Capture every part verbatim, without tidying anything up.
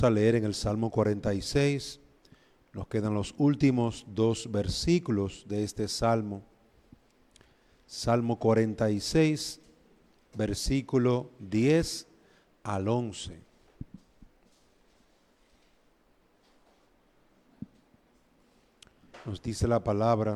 a leer en el Salmo cuarenta y seis. Nos quedan los últimos dos versículos de este Salmo. Salmo cuarenta y seis, versículo diez al once. Nos dice la palabra: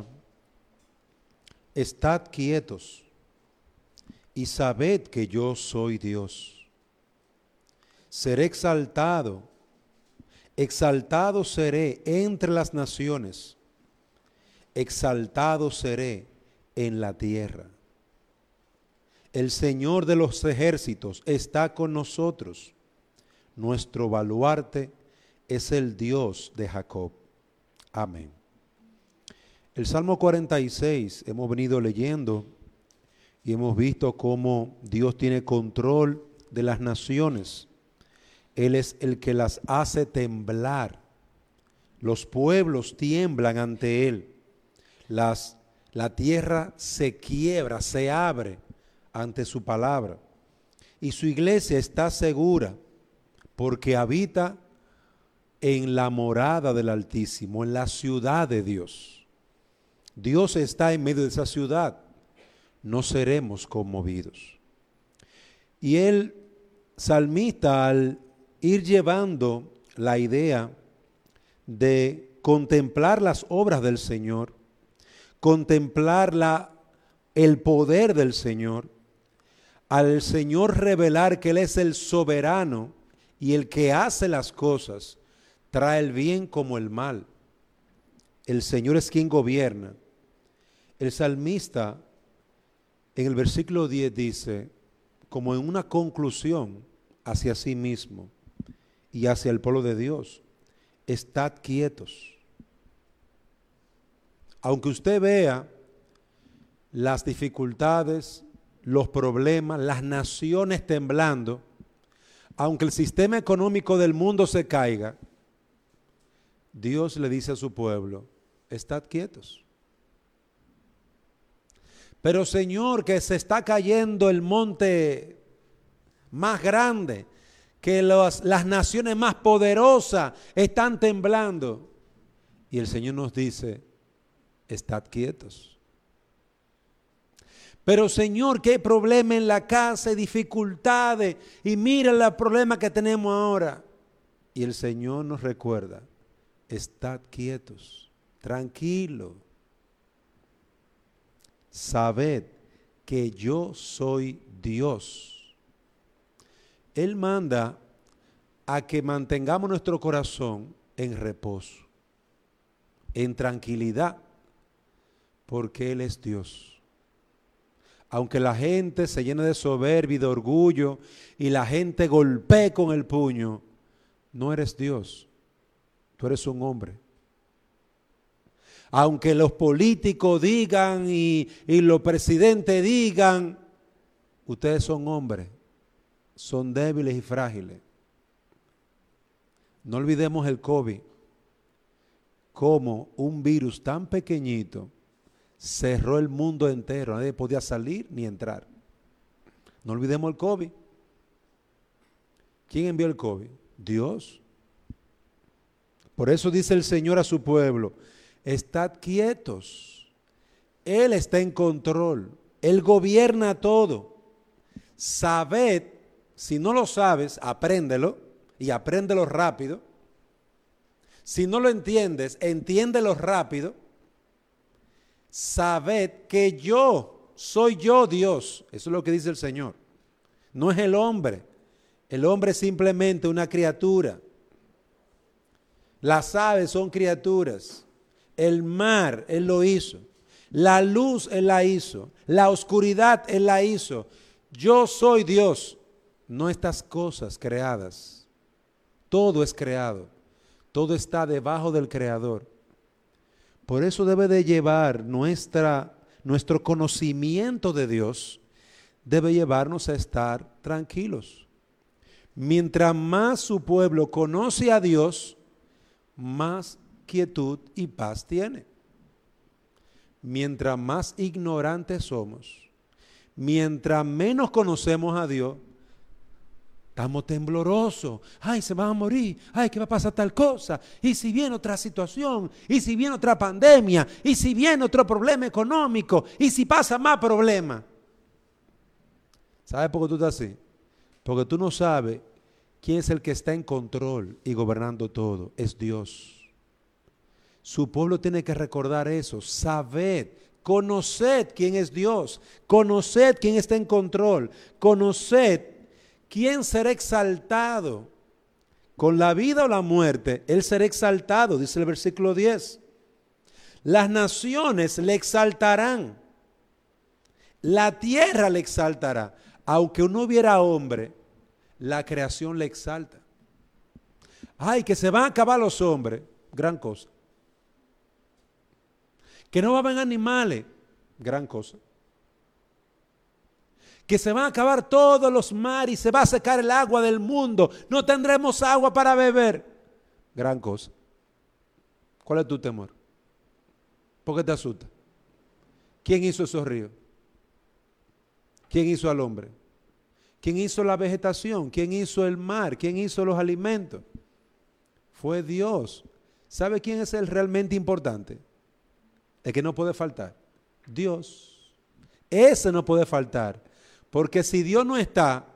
Estad quietos y sabed que yo soy Dios. Seré exaltado, exaltado seré entre las naciones, exaltado seré en la tierra. El Señor de los ejércitos está con nosotros. Nuestro baluarte es el Dios de Jacob. Amén. El Salmo cuarenta y seis hemos venido leyendo y hemos visto cómo Dios tiene control de las naciones. Él es el que las hace temblar. Los pueblos tiemblan ante Él. Las, la tierra se quiebra, se abre ante su palabra. Y su iglesia está segura porque habita en la morada del Altísimo, en la ciudad de Dios. Dios está en medio de esa ciudad. No seremos conmovidos. Y el salmista, al ir llevando la idea de contemplar las obras del Señor, contemplar la, el poder del Señor, al Señor revelar que Él es el soberano y el que hace las cosas, trae el bien como el mal. El Señor es quien gobierna. El salmista en el versículo diez dice, como en una conclusión hacia sí mismo y hacia el pueblo de Dios: estad quietos. Aunque usted vea las dificultades, los problemas, las naciones temblando, aunque el sistema económico del mundo se caiga, Dios le dice a su pueblo: estad quietos. Pero Señor, que se está cayendo el monte más grande, que los, las naciones más poderosas están temblando. Y el Señor nos dice: estad quietos. Pero Señor, que hay problema en la casa, hay dificultades, y mira el problema que tenemos ahora. Y el Señor nos recuerda: estad quietos, tranquilos. Sabed que yo soy Dios. Él manda a que mantengamos nuestro corazón en reposo, en tranquilidad, porque Él es Dios. Aunque la gente se llene de soberbia y de orgullo y la gente golpee con el puño, no eres Dios, tú eres un hombre. Aunque los políticos digan y, y los presidentes digan, ustedes son hombres, son débiles y frágiles. No olvidemos el COVID, como un virus tan pequeñito cerró el mundo entero, nadie podía salir ni entrar. No olvidemos el COVID. ¿Quién envió el COVID? Dios. Por eso dice el Señor a su pueblo: estad quietos. Él está en control. Él gobierna todo. Sabed, si no lo sabes, apréndelo y apréndelo rápido. Si no lo entiendes, entiéndelo rápido. Sabed que yo soy yo Dios. Eso es lo que dice el Señor. No es el hombre. El hombre es simplemente una criatura. Las aves son criaturas. El mar, Él lo hizo. La luz, Él la hizo. La oscuridad, Él la hizo. Yo soy Dios. No estas cosas creadas. Todo es creado. Todo está debajo del Creador. Por eso debe de llevar nuestra, nuestro conocimiento de Dios, debe llevarnos a estar tranquilos. Mientras más su pueblo conoce a Dios, más quietud y paz tiene. Mientras más ignorantes somos, mientras menos conocemos a Dios, Estamos temblorosos. Ay, se van a morir. Ay, que va a pasar tal cosa. Y si viene otra situación. Y si viene otra pandemia. Y si viene otro problema económico. Y si pasa más problemas. ¿Sabes por qué tú estás así? Porque tú no sabes quién es el que está en control y gobernando todo. Es Dios. Su pueblo tiene que recordar eso. Sabed, conoced quién es Dios. Conoced quién está en control. Conoced quién será exaltado. Con la vida o la muerte, Él será exaltado, dice el versículo diez. Las naciones le exaltarán. La tierra le exaltará. Aunque no hubiera hombre, la creación le exalta. Ay, que se van a acabar los hombres, gran cosa. Que no va a haber animales, gran cosa. Que se van a acabar todos los mares y se va a secar el agua del mundo. No tendremos agua para beber, gran cosa. ¿Cuál es tu temor? ¿Por qué te asusta? ¿Quién hizo esos ríos? ¿Quién hizo al hombre? ¿Quién hizo la vegetación? ¿Quién hizo el mar? ¿Quién hizo los alimentos? Fue Dios. ¿Sabe quién es el realmente importante? El que no puede faltar. Dios. Ese no puede faltar. Porque si Dios no está,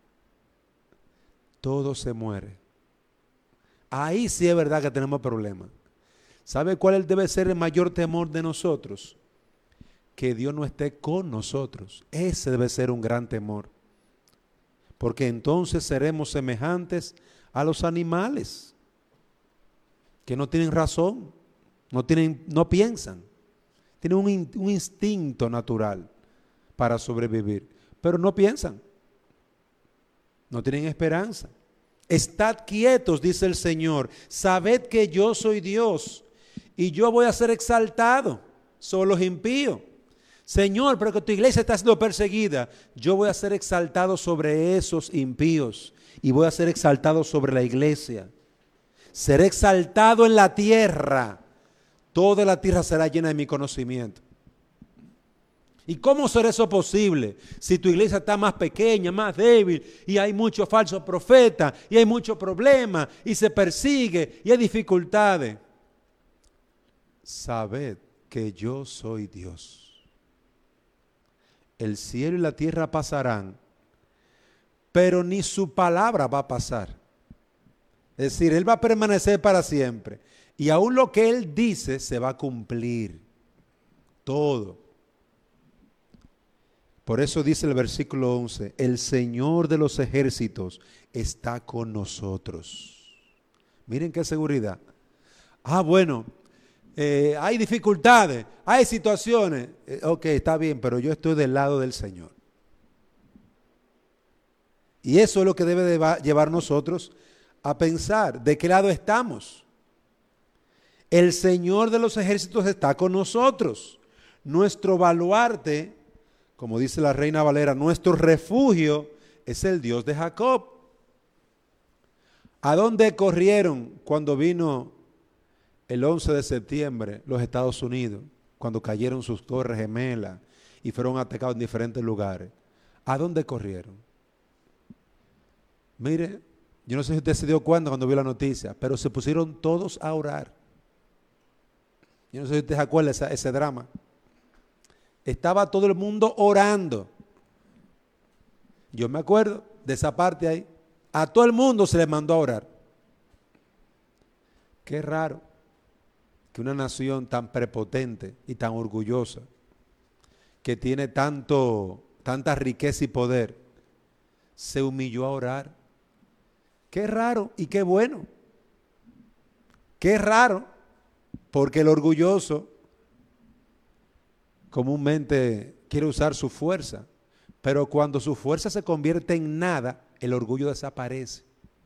todo se muere. Ahí sí es verdad que tenemos problemas. ¿Sabe cuál debe ser el mayor temor de nosotros? Que Dios no esté con nosotros. Ese debe ser un gran temor. Porque entonces seremos semejantes a los animales que no tienen razón, no tienen, no piensan, tienen un, in, un instinto natural para sobrevivir, pero no piensan, no tienen esperanza. Estad quietos, dice el Señor, sabed que yo soy Dios y yo voy a ser exaltado sobre los impíos. Señor, pero que tu iglesia está siendo perseguida, yo voy a ser exaltado sobre esos impíos y voy a ser exaltado sobre la iglesia. Seré exaltado en la tierra, toda la tierra será llena de mi conocimiento. ¿Y cómo será eso posible? Si tu iglesia está más pequeña, más débil, y hay muchos falsos profetas, y hay muchos problemas, y se persigue, y hay dificultades. Sabed que yo soy Dios. El cielo y la tierra pasarán, pero ni su palabra va a pasar. Es decir, Él va a permanecer para siempre. Y aún lo que Él dice se va a cumplir. Todo. Por eso dice el versículo once, el Señor de los ejércitos está con nosotros. Miren qué seguridad. Ah, bueno, eh, hay dificultades, hay situaciones. Eh, ok, está bien, pero yo estoy del lado del Señor. Y eso es lo que debe de llevar nosotros a pensar de qué lado estamos. El Señor de los ejércitos está con nosotros. Nuestro baluarte, como dice la Reina Valera, nuestro refugio es el Dios de Jacob. ¿A dónde corrieron cuando vino el once de septiembre los Estados Unidos? Cuando cayeron sus torres gemelas y fueron atacados en diferentes lugares. ¿A dónde corrieron? Mire, yo no sé si usted se dio cuenta cuando vio la noticia, pero se pusieron todos a orar. Yo no sé si usted se acuerda de ese, ese drama. Estaba todo el mundo orando. Yo me acuerdo de esa parte ahí. A todo el mundo se le mandó a orar. Qué raro que una nación tan prepotente y tan orgullosa, que tiene tanto, tanta riqueza y poder, se humilló a orar. Qué raro y qué bueno. Qué raro, porque el orgulloso comúnmente quiere usar su fuerza, pero cuando su fuerza se convierte en nada, el orgullo desaparece.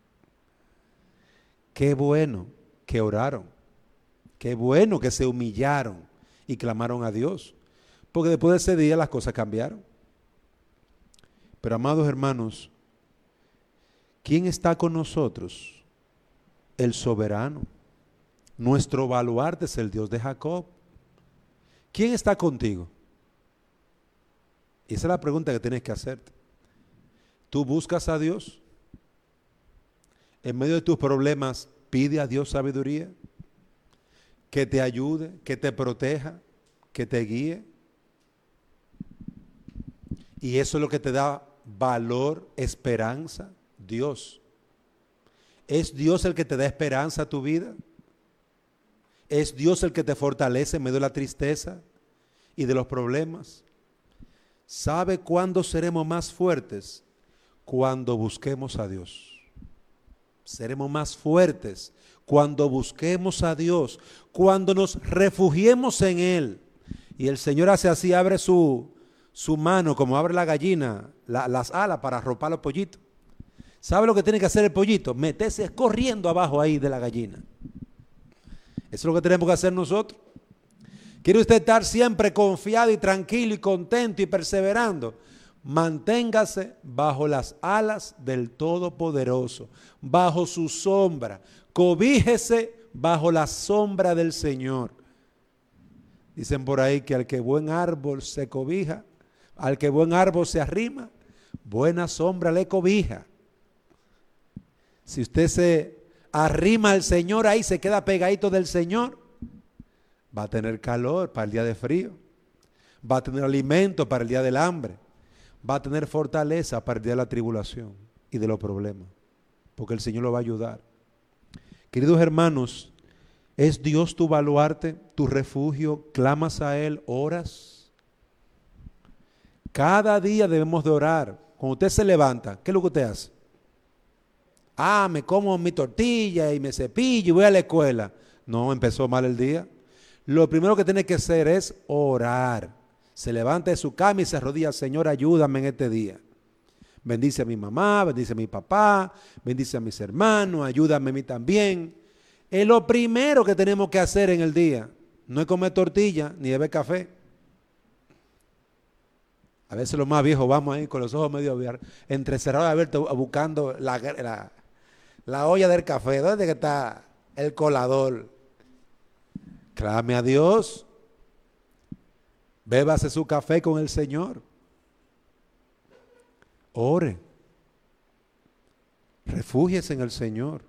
Qué bueno que oraron, qué bueno que se humillaron y clamaron a Dios, porque después de ese día las cosas cambiaron. Pero amados hermanos, ¿quién está con nosotros? El soberano. Nuestro baluarte es el Dios de Jacob. ¿Quién está contigo? Esa es la pregunta que tienes que hacerte. ¿Tú buscas a Dios? En medio de tus problemas, pide a Dios sabiduría, que te ayude, que te proteja, que te guíe. Y eso es lo que te da valor, esperanza, Dios. ¿Es Dios el que te da esperanza a tu vida? ¿Es Dios el que te fortalece en medio de la tristeza y de los problemas? ¿Sabe cuándo seremos más fuertes? Cuando busquemos a Dios. Seremos más fuertes cuando busquemos a Dios, cuando nos refugiemos en Él. Y el Señor hace así, abre su, su mano, como abre la gallina, la, las alas para arropar los pollitos. ¿Sabe lo que tiene que hacer el pollito? Meterse corriendo abajo ahí de la gallina. Eso es lo que tenemos que hacer nosotros. ¿Quiere usted estar siempre confiado y tranquilo y contento y perseverando? Manténgase bajo las alas del Todopoderoso, bajo su sombra. Cobíjese bajo la sombra del Señor. Dicen por ahí que al que buen árbol se cobija, al que buen árbol se arrima, buena sombra le cobija. Si usted se arrima al Señor, ahí se queda pegadito del Señor, va a tener calor para el día de frío, va a tener alimento para el día del hambre, va a tener fortaleza para el día de la tribulación y de los problemas, porque el Señor lo va a ayudar. Queridos hermanos, ¿es Dios tu baluarte, tu refugio? ¿Clamas a Él? ¿Oras? Cada día debemos de orar. Cuando usted se levanta, ¿qué es lo que usted hace? Ah, me como mi tortilla y me cepillo y voy a la escuela. No, empezó mal el día. Lo primero que tiene que hacer es orar. Se levanta de su cama y se arrodilla. Señor, ayúdame en este día. Bendice a mi mamá, bendice a mi papá, bendice a mis hermanos, ayúdame a mí también. Es lo primero que tenemos que hacer en el día. No es comer tortilla ni beber café. A veces los más viejos vamos ahí con los ojos medio abiertos, entre cerrados y abiertos, buscando la, la, la olla del café. ¿Dónde que está el colador? Clame a Dios. Bébase su café con el Señor. Ore. Refúgiese en el Señor.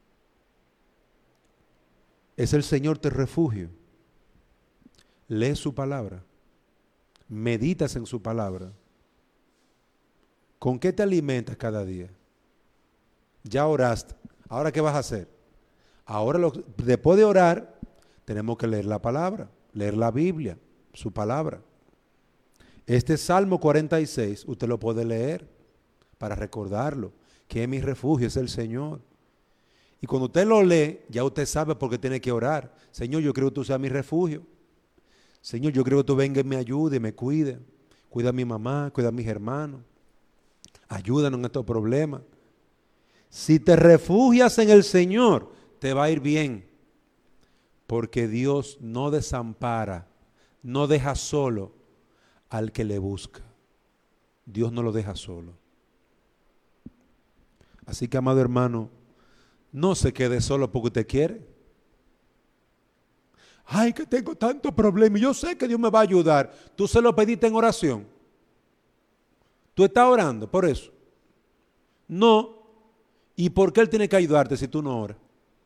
Es el Señor tu refugio. Lee su palabra. Meditas en su palabra. ¿Con qué te alimentas cada día? Ya oraste. ¿Ahora qué vas a hacer? Ahora, lo, después de orar, tenemos que leer la palabra, leer la Biblia, su palabra. Este Salmo cuarenta y seis, usted lo puede leer para recordarlo, que es mi refugio, es el Señor. Y cuando usted lo lee, ya usted sabe por qué tiene que orar. Señor, yo creo que tú seas mi refugio. Señor, yo creo que tú vengas y me ayude, me cuide. Cuida a mi mamá, cuida a mis hermanos. Ayúdanos en estos problemas. Si te refugias en el Señor, te va a ir bien. Porque Dios no desampara, no deja solo al que le busca. Dios no lo deja solo. Así que, amado hermano, no se quede solo porque usted quiere. Ay, que tengo tantos problemas. Yo sé que Dios me va a ayudar. Tú se lo pediste en oración. Tú estás orando por eso. No. ¿Y por qué Él tiene que ayudarte si tú no oras?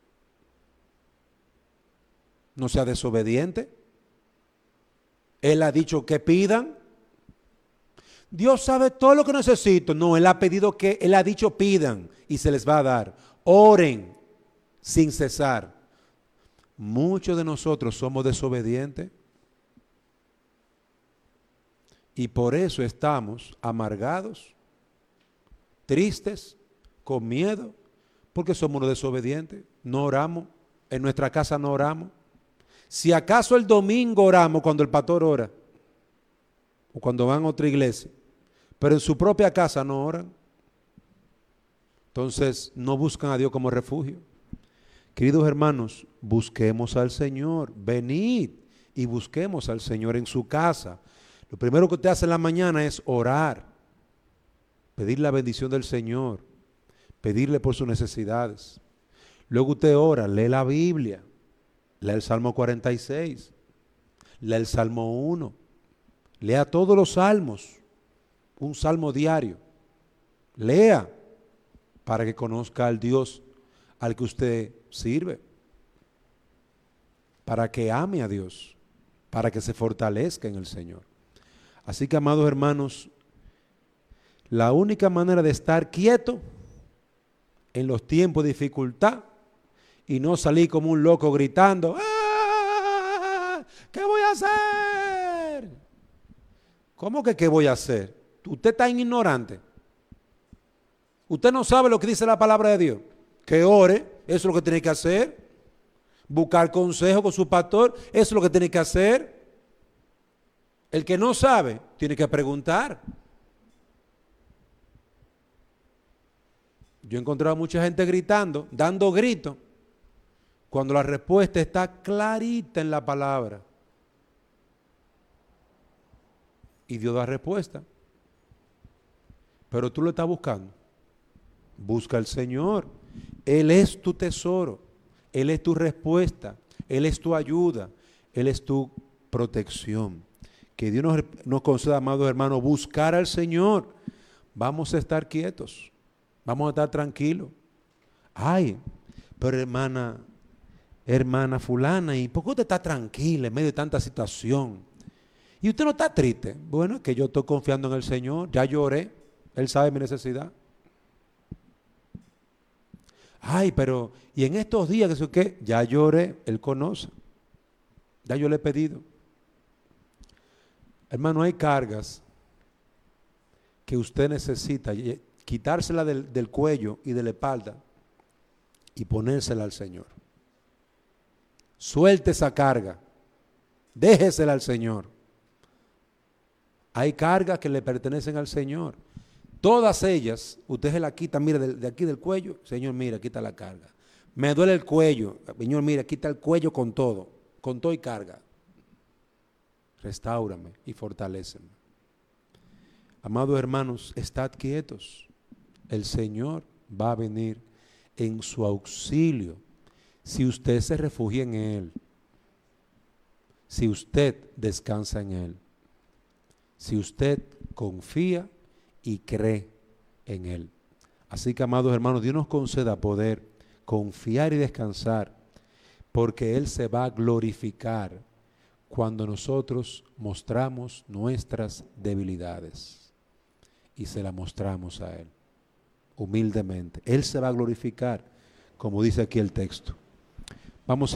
No sea desobediente. Él ha dicho que pidan. Dios sabe todo lo que necesito. No, Él ha pedido que, Él ha dicho pidan y se les va a dar. Oren sin cesar. Muchos de nosotros somos desobedientes y por eso estamos amargados, tristes, con miedo, porque somos los desobedientes. No oramos, en nuestra casa no oramos. Si acaso el domingo oramos cuando el pastor ora o cuando van a otra iglesia, pero en su propia casa no oran. Entonces no buscan a Dios como refugio. Queridos hermanos, busquemos al Señor. Venid y busquemos al Señor en su casa. Lo primero que usted hace en la mañana es orar, pedir la bendición del Señor, pedirle por sus necesidades. Luego usted ora, lee la Biblia, lee el Salmo cuarenta y seis, lee el Salmo uno, lea todos los salmos, un salmo diario. Lea para que conozca al Dios al que usted sirve, para que ame a Dios, para que se fortalezca en el Señor. Así que, amados hermanos, la única manera de estar quieto en los tiempos de dificultad y no salir como un loco gritando, ¡ah! ¿Qué voy a hacer? ¿Cómo que qué voy a hacer? Usted está ignorante. Usted no sabe lo que dice la palabra de Dios. Que ore, eso es lo que tiene que hacer. Buscar consejo con su pastor, eso es lo que tiene que hacer. El que no sabe, tiene que preguntar. Yo he encontrado a mucha gente gritando, dando gritos, cuando la respuesta está clarita en la palabra. Y Dios da respuesta. Pero tú lo estás buscando. Busca al Señor. Él es tu tesoro. Él es tu respuesta. Él es tu ayuda. Él es tu protección. Que Dios nos, nos conceda, amados hermanos, buscar al Señor. Vamos a estar quietos. Vamos a estar tranquilos. Ay, pero hermana, hermana fulana, ¿y por qué usted está tranquila en medio de tanta situación? Y usted no está triste. Bueno, es que yo estoy confiando en el Señor. Ya lloré. Él sabe mi necesidad. Ay, pero, y en estos días, que qué, ya lloré, Él conoce. Ya yo le he pedido. Hermano, hay cargas que usted necesita quitársela del, del cuello y de la espalda y ponérsela al Señor. Suelte esa carga. Déjesela al Señor. Hay cargas que le pertenecen al Señor. Todas ellas, usted se la quita, mire, de, de aquí del cuello, Señor, mira, quita la carga. Me duele el cuello, Señor, mira, quita el cuello con todo, con todo y carga. Restáurame y fortaléceme. Amados hermanos, estad quietos. El Señor va a venir en su auxilio si usted se refugia en Él, si usted descansa en Él, si usted confía y cree en Él. Así que, amados hermanos, Dios nos conceda poder confiar y descansar, porque Él se va a glorificar cuando nosotros mostramos nuestras debilidades y se las mostramos a Él humildemente. Él se va a glorificar, como dice aquí el texto. Vamos